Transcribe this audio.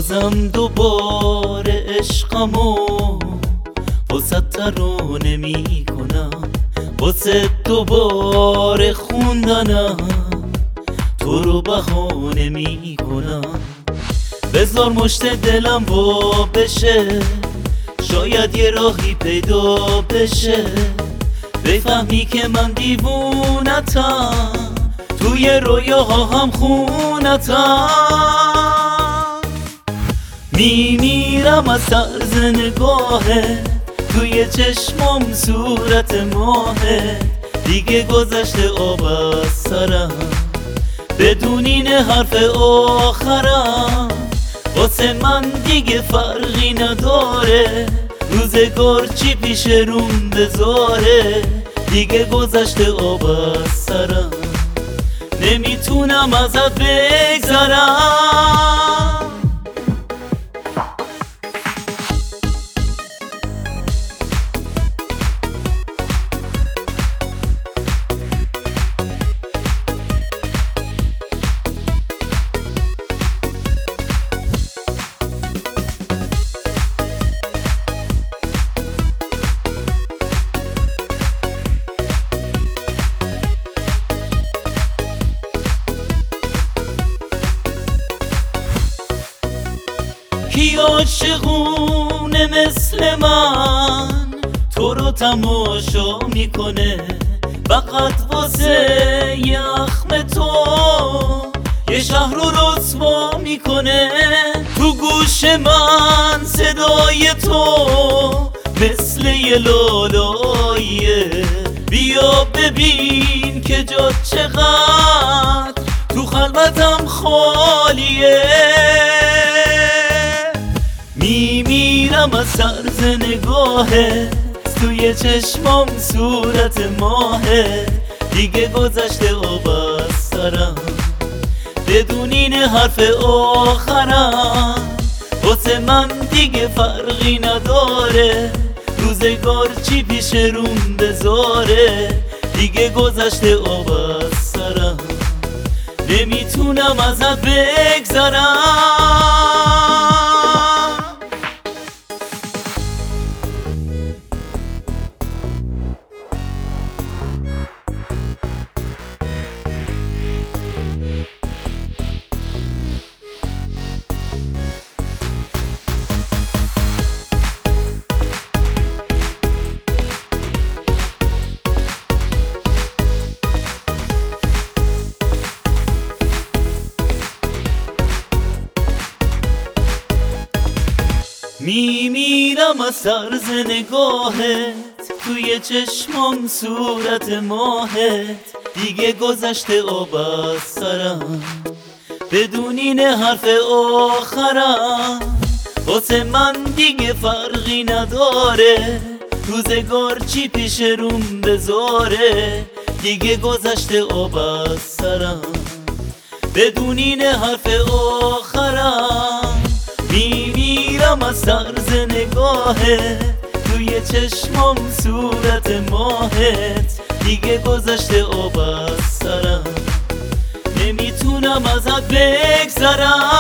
بازم دوباره عشقمو واسه ترانه میکنم، واسه دوباره خوندنم تو رو بهانه میکنم. بذار مشت دلم وا بشه، شاید یه راهی پیدا بشه، بفهمی که من دیوونتم، توی رویاها هم خونتم. میمیرم از طرز نگاهه، توی چشمم صورت ماهه، دیگه گذشته آب از سرم، بدونین حرف آخرم، واسه من دیگه فرقی نداره، روزگار چی پیش روم بذاره، دیگه گذشته آب از سرم، نمیتونم ازت بگذرم. کی عاشقونه مثل من تو رو تماشا میکنه، فقط واسه یخم تو یه شهر رو رسوا میکنه. تو گوش من صدای تو مثل یه لالاییه، بیا ببین که جا چقدر تو خلوتم خالیه. میمیرم از طرز نگاهه، توی چشمام صورت ماهه، دیگه گذشته آب از سرم، بدونین حرف آخرم، واسه من دیگه فرقی نداره، روزگار چی پیش روم بذاره، دیگه گذشته آب از سرم، نمیتونم ازت بگذرم. میمیرم از طرز نگاهت، توی چشمام صورت ماهت، دیگه گذشته آب از سرم، بدونین حرف آخرم، واسه من دیگه فرقی نداره، روزگار چی پیش روم بذاره، دیگه گذشته آب از سرم، بدونین حرف آخرم. میمیرم از طرز نگاهت، توی چشمام صورت ماهت، دیگه گذشته آب از سرم، نمیتونم ازت بگذرم.